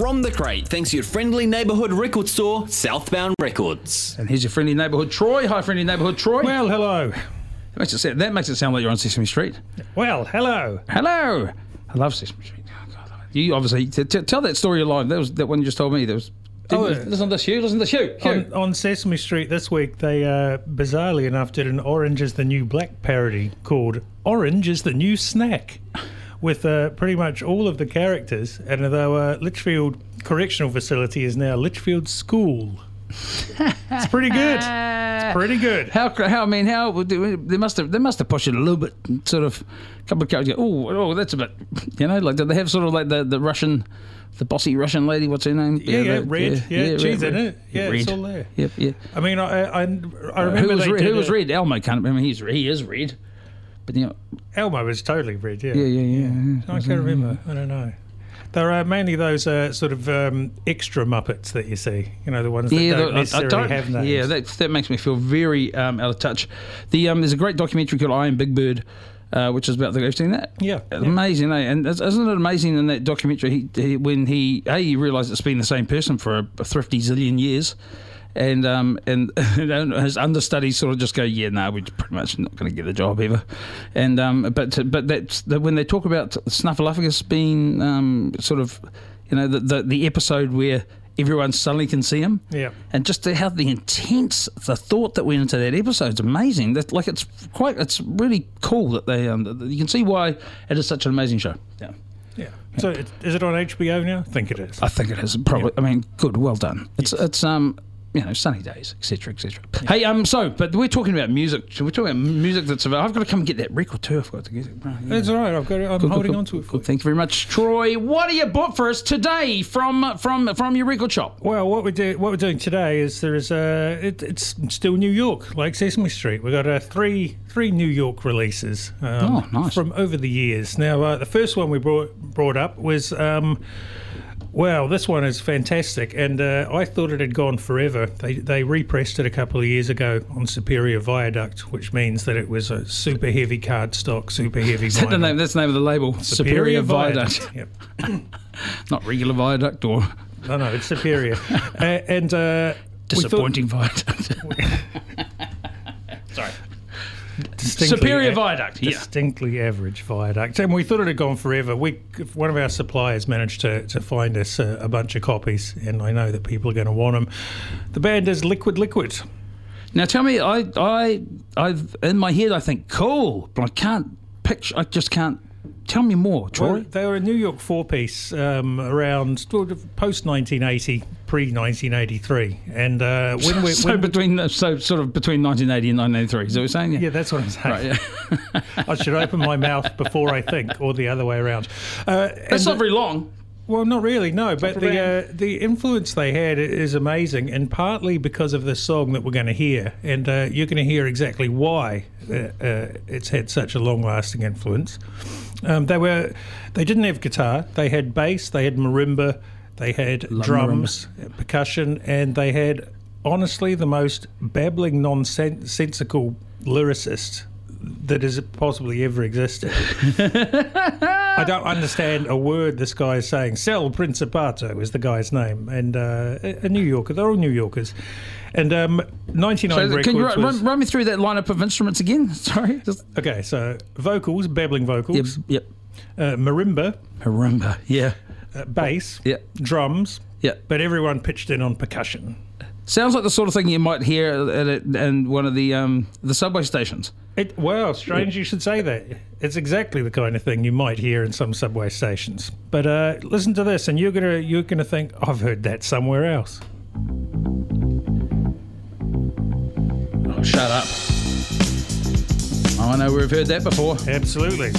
from the crate, thanks to your friendly neighbourhood record store, Southbound Records. And here's your friendly neighbourhood Troy. Hi, friendly neighbourhood Troy. Well, hello. That makes it sound like you're on Sesame Street. Well, hello. Hello. I love Sesame Street. Oh, God, I love it. You obviously tell that story live. That one you just told me. Listen to this, Hugh. Listen to this, Hugh. On Sesame Street this week, they bizarrely enough did an Orange is the New Black parody called Orange is the New Snack, with pretty much all of the characters. And although Litchfield Correctional Facility is now Litchfield School. It's pretty good. It's pretty good. How they must have pushed it a little bit, sort of a couple of characters go, oh, that's a bit, like, did they have sort of like the Russian, the bossy Russian lady, what's her name? Red. Yeah, she's in it. Yeah, Red. It's all there. Yep, yeah. I mean, I remember who was Red? Elmo can't remember. He is Red. But Elmo was totally Red, yeah. Yeah. I can't remember. I don't know. There are mainly those sort of extra Muppets that you see, the ones that don't necessarily have names. Yeah, that makes me feel very out of touch. There's a great documentary called I Am Big Bird, which is about the. Have you seen that? Yeah. Amazing, eh? And isn't it amazing in that documentary, when he realised it's been the same person for a thrifty zillion years, and his understudies sort of just go, we're pretty much not going to get the job ever, and but that's when they talk about Snuffleupagus being sort of the episode where everyone suddenly can see him, and just how the thought that went into that episode is amazing. That it's really cool that they you can see why it is such an amazing show. Yeah. So is it on HBO now? I think it is. I think it is probably. Yeah. I mean, good, well done. It's sunny days, etc., etc. Yeah. Hey, but we're talking about music. So we're talking about music that's available. I've got to come and get that record too. I've got to get it. That's all right. I'm holding on to it. Good. Thank you very much, Troy. What are you bought for us today from your record shop? Well, what we're doing today is it's still New York, like Sesame Street. We've got three New York releases. Nice. From over the years. Now, the first one we brought up was. Well, this one is fantastic, and I thought it had gone forever. They repressed it a couple of years ago on Superior Viaduct, which means that it was a super heavy cardstock, super heavy vinyl. That's the name of the label, Superior Viaduct. Yep. Not regular Viaduct, or... No, it's Superior. Disappointing Viaduct. Sorry. Superior Viaduct, distinctly average Viaduct, and we thought it had gone forever. One of our suppliers managed to find us a bunch of copies, and I know that people are going to want them. The band is Liquid. Now, tell me, I in my head I think cool, but I can't picture. I just can't. Tell me more, Troy. Well, they were a New York four-piece around post 1980, pre 1983, and between 1980 and 1983. Is that what you're saying? Yeah, that's what I'm saying. Right, yeah. I should open my mouth before I think, or the other way around. That's not very long. Well, not really, no. But the influence they had is amazing, and partly because of the song that we're going to hear, and you're going to hear exactly why it's had such a long-lasting influence. They didn't have guitar. They had bass. They had marimba. They had drums, percussion, and they had, honestly, the most babbling, nonsensical lyricist that has possibly ever existed. I don't understand a word this guy is saying. Sal Principato is the guy's name, and a New Yorker. They're all New Yorkers. And 99 Records. Can you run me through that lineup of instruments again? Sorry. Okay, so vocals, babbling vocals. Yep. Marimba. Yeah. Bass. Yep. Drums. Yep. But everyone pitched in on percussion. Sounds like the sort of thing you might hear in one of the subway stations. Well, strange you should say that. It's exactly the kind of thing you might hear in some subway stations. But listen to this, and you're gonna think, I've heard that somewhere else. Oh, shut up! I know we've heard that before. Absolutely.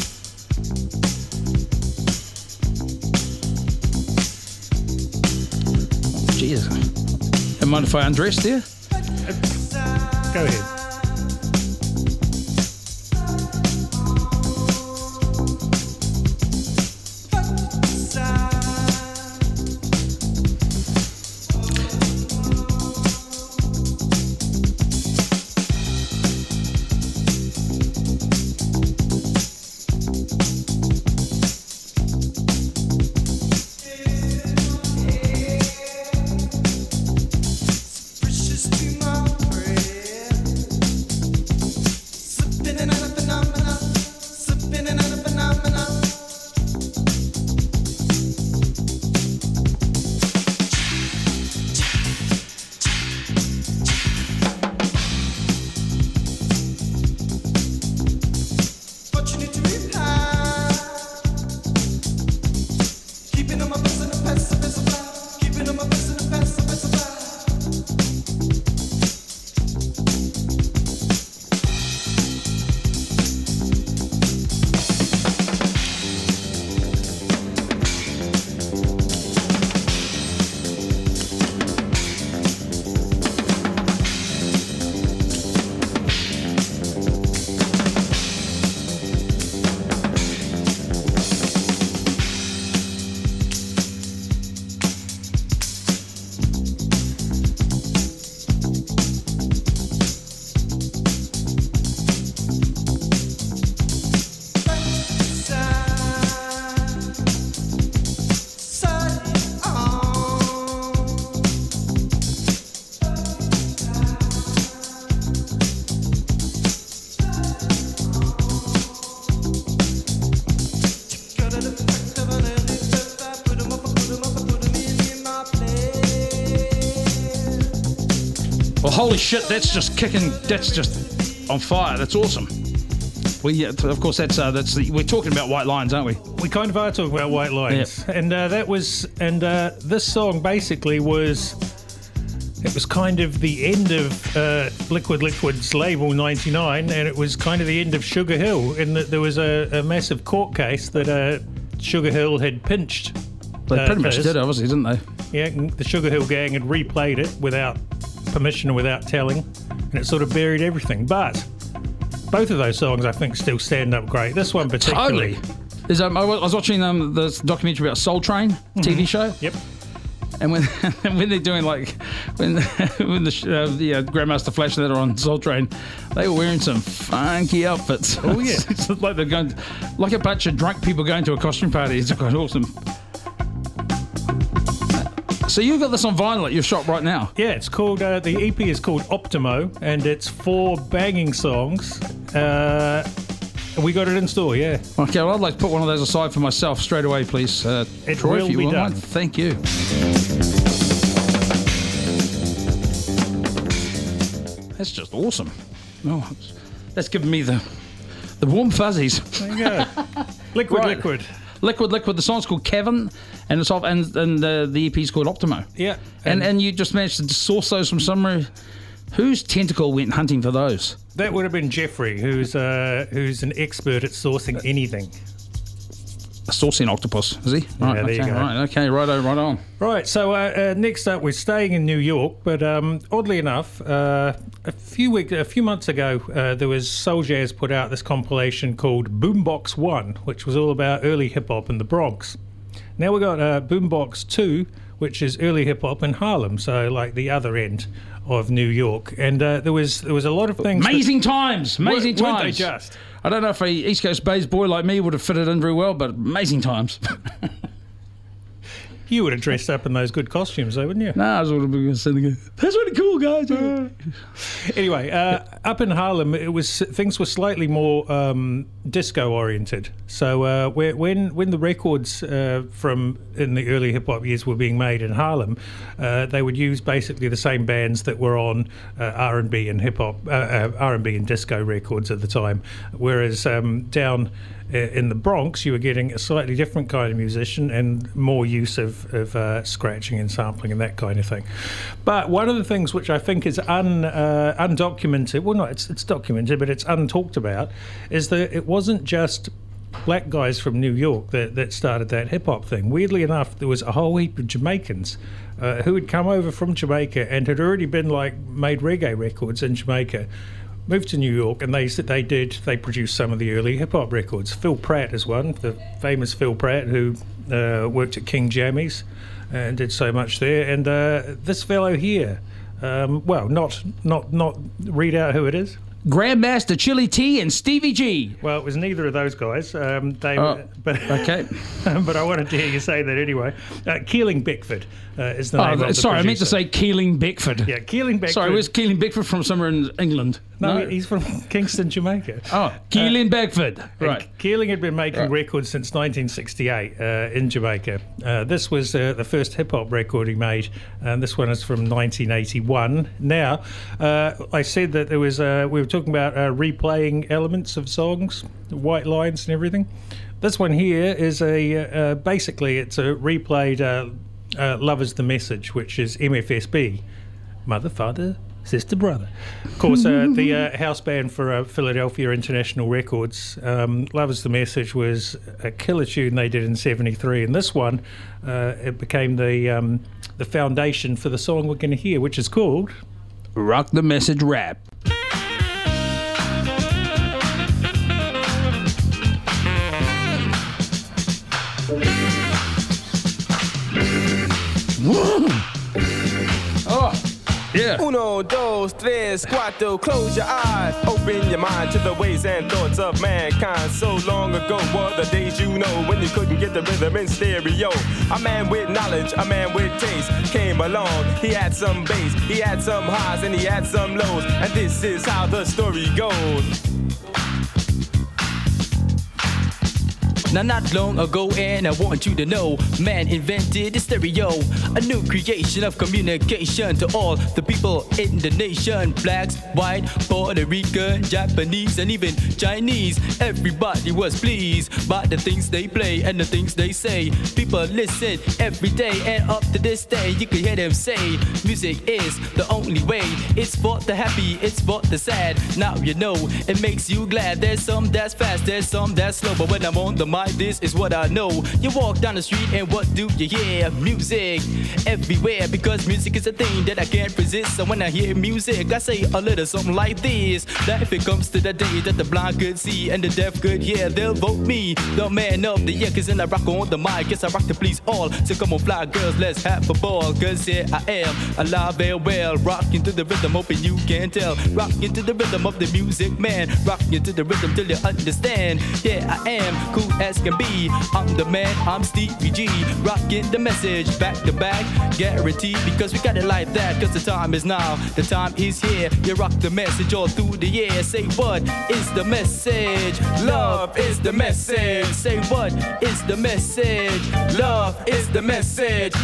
Jesus. Don't mind if I undress there? Go ahead. Well, holy shit, that's just kicking. That's just on fire. That's awesome. Of course, we're talking about White Lines, aren't we? We kind of are talking about White Lines, Yep. and this song basically was. It was kind of the end of Liquid Liquid's label 99, and it was kind of the end of Sugar Hill, in that there was a massive court case that Sugar Hill had pinched. They pretty much did, obviously, didn't they? Yeah, the Sugar Hill gang had replayed it without permission or without telling, and it sort of buried everything. But both of those songs, I think, still stand up great. This one particularly. Totally. I was watching the documentary about Soul Train TV show. Yep. And when they're doing when the Grandmaster Flash that are on Soul Train, they were wearing some funky outfits. Oh yeah, it's like they're going like a bunch of drunk people going to a costume party. It's quite awesome. So you've got this on vinyl at your shop right now? Yeah, it's called the EP is called Optimo, and it's 4 banging songs. We got it in store, yeah. Okay, well, I'd like to put one of those aside for myself straight away, please. It Troy, will if you be wouldn't done. mind. Thank you. That's just awesome. Oh, that's giving me the warm fuzzies. There you go. Liquid Right. Liquid. The song's called Kevin, and it's off, and the EP's called Optimo. Yeah. And you just managed to source those from somewhere. Whose tentacle went hunting for those? That would have been Jeffrey, who's an expert at sourcing anything. A sourcing octopus, is he? Right, there you okay, go. Right, okay, right on. Right, so next up, we're staying in New York, but oddly enough, a few months ago, there was Soul Jazz put out this compilation called Boombox 1, which was all about early hip-hop in the Bronx. Now we got Boombox 2, which is early hip-hop in Harlem, so like the other end of New York. And there was a lot of things... Amazing times. Weren't they just? I don't know if a East Coast Bays boy like me would have fitted in very well, but amazing times. You would have dressed up in those good costumes, though, wouldn't you? Nah, I was sort of sitting there. That's really cool, guys. Anyway, up in Harlem, things were slightly more disco oriented. So when the records from in the early hip hop years were being made in Harlem, they would use basically the same bands that were on R&B and hip hop, R&B and disco records at the time. Whereas down in the Bronx, you were getting a slightly different kind of musician and more use of scratching and sampling and that kind of thing. But one of the things which I think is undocumented, well, it's documented, but it's untalked about, is that it wasn't just black guys from New York that started that hip-hop thing. Weirdly enough, there was a whole heap of Jamaicans who had come over from Jamaica and had already been made reggae records in Jamaica, moved to New York, and they produced some of the early hip-hop records. Phil Pratt is one, the famous Phil Pratt, who worked at King Jammies and did so much there. And this fellow here, not read out who it is. Grandmaster Chili T and Stevie G. Well, it was neither of those guys. But Okay. but I wanted to hear you say that anyway. Keeling Beckford is the name of the sorry, I meant to producer. say Keeling Beckford. Yeah, Keeling Beckford. Sorry, where's Keeling Beckford from? Somewhere in England? No, he's from Kingston, Jamaica. Oh, Keeling Beckford. Right. Keeling had been making records since 1968 in Jamaica. This was the first hip-hop record he made, and this one is from 1981. Now, I said that there was we were talking about replaying elements of songs, white lines and everything. This one here is basically it's a replayed Love Is the Message, which is MFSB, Mother, Father, Sister, Brother. Of course, the house band for Philadelphia International Records. Love Is the Message was a killer tune they did in '73, and this one it became the foundation for the song we're going to hear, which is called Rock the Message Rap. Oh, yeah. Uno, dos, tres, cuatro, close your eyes. Open your mind to the ways and thoughts of mankind. So long ago were the days you know when you couldn't get the rhythm in stereo. A man with knowledge, a man with taste came along. He had some bass, he had some highs, and he had some lows. And this is how the story goes. Now not long ago, and I want you to know, man invented the stereo, a new creation of communication to all the people in the nation. Blacks, white, Puerto Rican, Japanese, and even Chinese. Everybody was pleased by the things they play and the things they say. People listen every day, and up to this day you can hear them say, music is the only way. It's for the happy, it's for the sad. Now you know it makes you glad. There's some that's fast, there's some that's slow, but when I'm on the mic, this is what I know. You walk down the street and what do you hear? Music everywhere, because music is a thing that I can't resist. So when I hear music, I say a little something like this: that if it comes to the day that the blind could see and the deaf could hear, they'll vote me the man of the year. Cause then I rock on the mic, yes I rock to please all. So come on fly girls, let's have a ball. Cause here I am, alive and well, rocking to the rhythm, hoping you can tell. Rocking to the rhythm of the music, man. Rocking to the rhythm till you understand. Yeah, I am cool as can be. I'm the man, I'm Stevie G. Rocking the message back to back, guaranteed, because we got it like that. Cause the time is now, the time is here. You rock the message all through the year. Say what is the message? Love is the message. Say what is the message? Love is the message.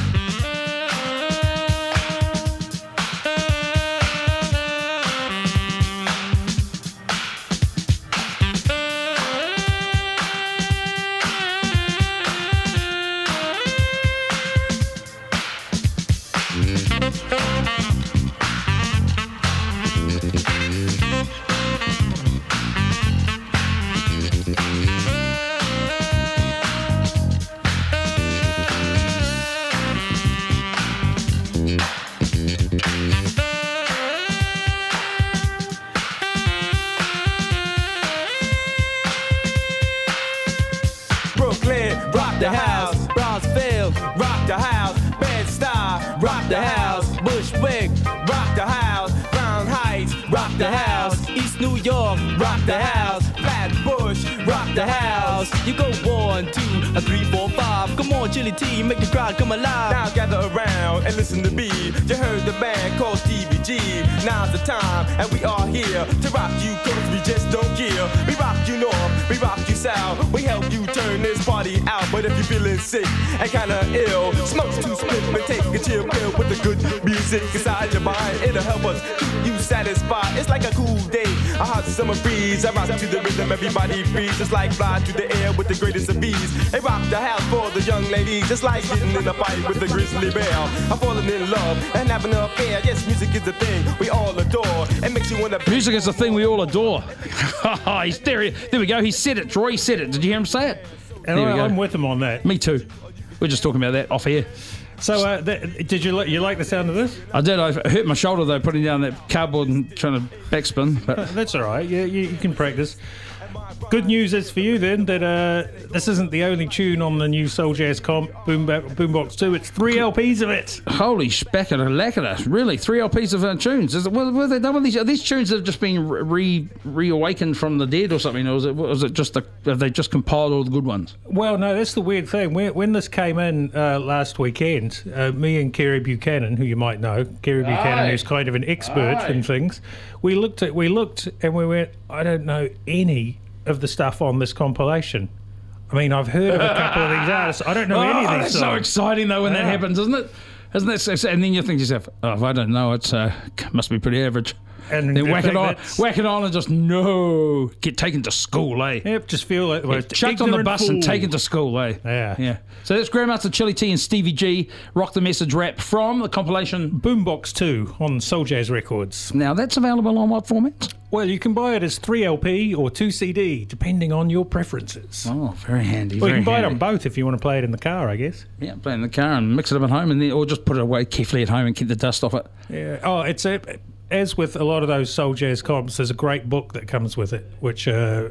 Rock the house, Bronzeville, rock the house, Bed-Stuy, rock the house, Bushwick, rock the house, Crown Heights, rock the house, East New York, rock the house, Flatbush, rock the house. You go 1, 2, 3, 4, 5. Come on, Chili T, make the crowd come alive. Now gather around and listen to me. You heard the band called Stevie G. Now's the time, and we are here to rock you, cause we just don't care. We rock you north, we rock you south. We help you turn this party out. But if you're feeling sick and kinda ill, smoke 2 spliff and take a chill pill with the good music inside your mind. It'll help us keep you satisfied. It's like a cool day, a hot summer breeze. I rock to the rhythm, everybody breathes. Just like fly through the air with the greatest of ease. They rock the house for the young ladies, just like getting in a fight with the grizzly bear. I'm falling in love and having an affair. Yes, music is the thing we all adore. It makes you wanna. Music is the thing we all adore. There we go. He said it, Troy. He said it. Did you hear him say it? And I'm with him on that. Me too. We're just talking about that off air. So, did you like the sound of this? I did. I hurt my shoulder though, putting down that cardboard and trying to backspin. But that's all right. Yeah, you can practice. Good news is for you then that this isn't the only tune on the new Soul Jazz comp Boombox 2. It's 3 LPs of it. Holy spackada, really? 3 LPs of tunes? Were they done with these? Are these tunes that have just been reawakened from the dead or something? Or was it just have they just compiled all the good ones? Well, no, that's the weird thing. When this came in last weekend, me and Kerry Buchanan, who you might know, Kerry Buchanan, who's kind of an expert in things, we looked and we went, I don't know any of the stuff on this compilation. I mean, I've heard of a couple of these artists. I don't know any of these songs. It's so exciting though when that happens, isn't it? Isn't that so? And then you think to yourself, oh, if I don't know, it's must be pretty average. And then whack it on, and just get taken to school, eh? Yep, just feel like chucked on the bus and taken to school, eh? Yeah. So that's Grandmaster Chili T and Stevie G, Rock the Message rap from the compilation Boombox 2 on Soul Jazz Records. Now that's available on what format? Well, you can buy it as 3 LP or 2 CD, depending on your preferences. Oh, very handy. Well, you can buy it on both if you want to play it in the car, I guess. Yeah, play it in the car and mix it up at home, or just put it away carefully at home and keep the dust off it. Yeah. Oh, as with a lot of those Soul Jazz comps, there's a great book that comes with it, which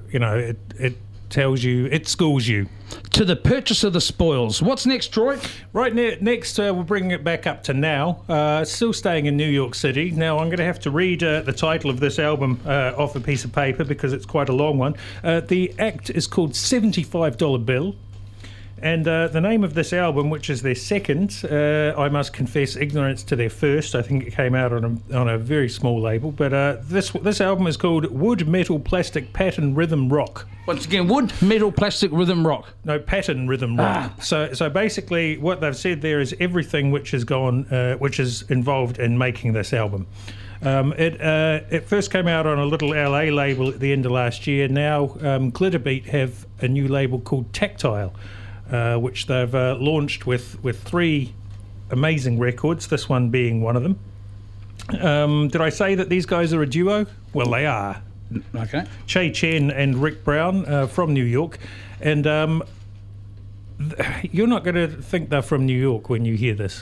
it tells you, it schools you. To the purchase of the spoils. What's next, Troy? Right, next we'll bring it back up to now. Still staying in New York City. Now I'm going to have to read the title of this album off a piece of paper because it's quite a long one. The act is called $75 Bill. And the name of this album, which is their second, I must confess ignorance to their first. I think it came out on a very small label. But this album is called Wood, Metal, Plastic, Pattern, Rhythm, Rock. Once again, wood, metal, plastic, rhythm, rock. No, pattern, rhythm, rock. So basically, what they've said there is everything which is involved in making this album. It first came out on a little LA label at the end of last year. Now Glitterbeat have a new label called Tactile, which they've launched with 3 amazing records, this one being one of them. Did I say that these guys are a duo? Well, they are. Okay. Che Chen and Rick Brown from New York. And you're not going to think they're from New York when you hear this.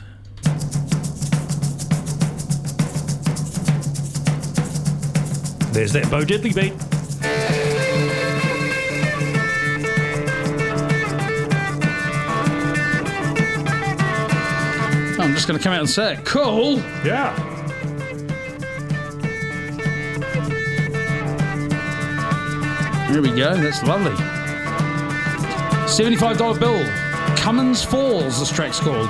There's that Bo Diddley beat. I'm just going to come out and say it. Cool. Yeah. Here we go. That's lovely. $75 bill. Cummins Falls, this track's called.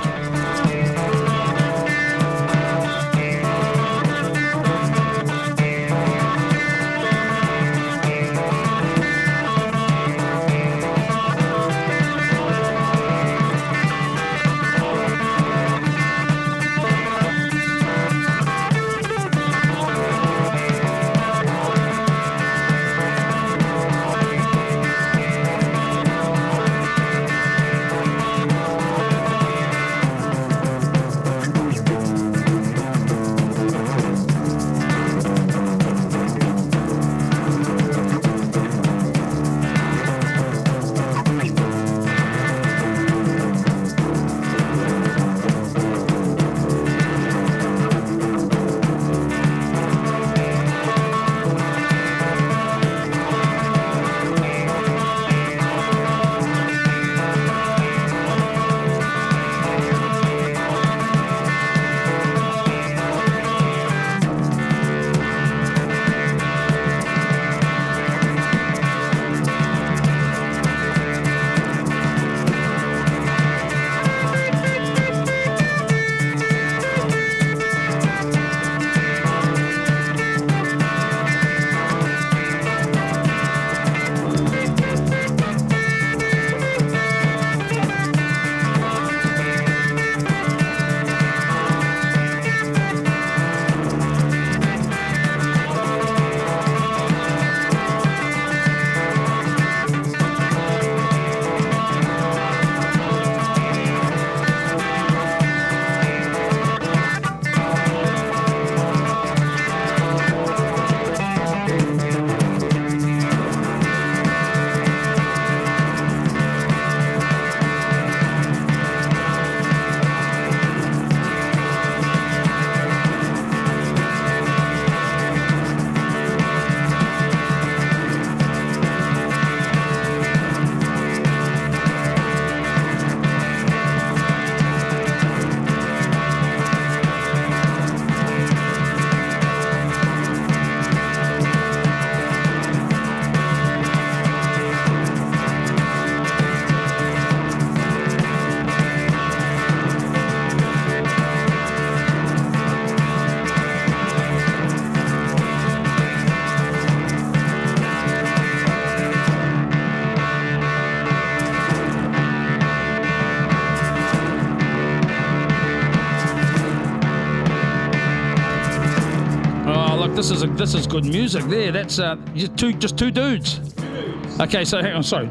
This is good music there. That's just two dudes. Okay, so hang on. Sorry.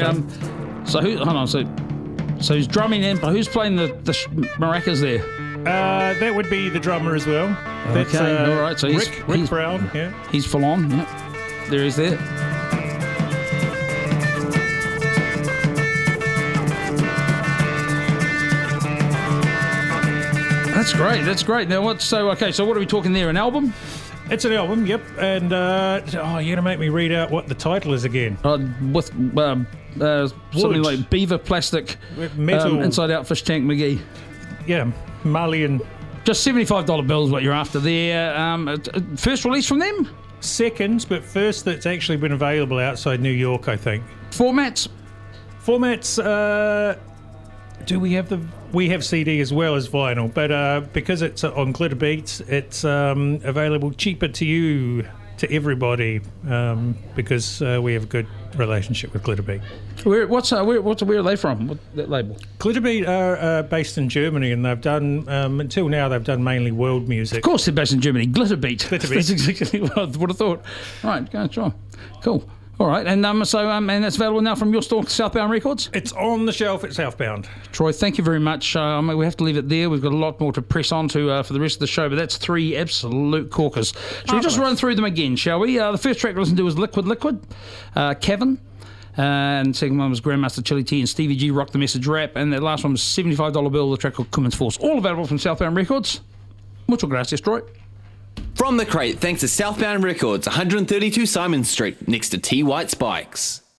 So who? Hold on. So who's drumming in? Who's playing the maracas there? That would be the drummer as well. That's, okay, all right. So Rick Brown. Yeah, he's full on. Yeah. There he's there. That's great. That's great. Now what? So what are we talking there? An album? It's an album, yep. And you're gonna make me read out what the title is again. With something like Beaver Plastic, Metal, Inside Out Fish Tank McGee. Yeah, Malian. Just $75 bills. What you're after there? First release from them? Second, but first that's actually been available outside New York, I think. Formats? Formats, do we have we have CD as well as vinyl, but because it's on Glitter Beats, it's available cheaper to you, to everybody, because we have a good relationship with Glitter Beat. Where are they from? What, that label? Glitter Beat are based in Germany, and they've done until now they've done mainly world music. Of course, they're based in Germany. Glitter Beat. Glitter Beat. That's exactly what I would have thought. Right, go on. Cool. All right, and and that's available now from your store, Southbound Records? It's on the shelf at Southbound. Troy, thank you very much. We have to leave it there. We've got a lot more to press on to for the rest of the show, but that's 3 absolute corkers. Shall we just run through them again, shall we? The first track to listen to was Liquid, Kevin. And the second one was Grandmaster Chili T and Stevie G, Rock the Message Rap. And the last one was $75 Bill, the track called Cummins Force. All available from Southbound Records. Muchas gracias, Troy. From the crate, thanks to Southbound Records, 132 Simon Street, next to T White Spikes.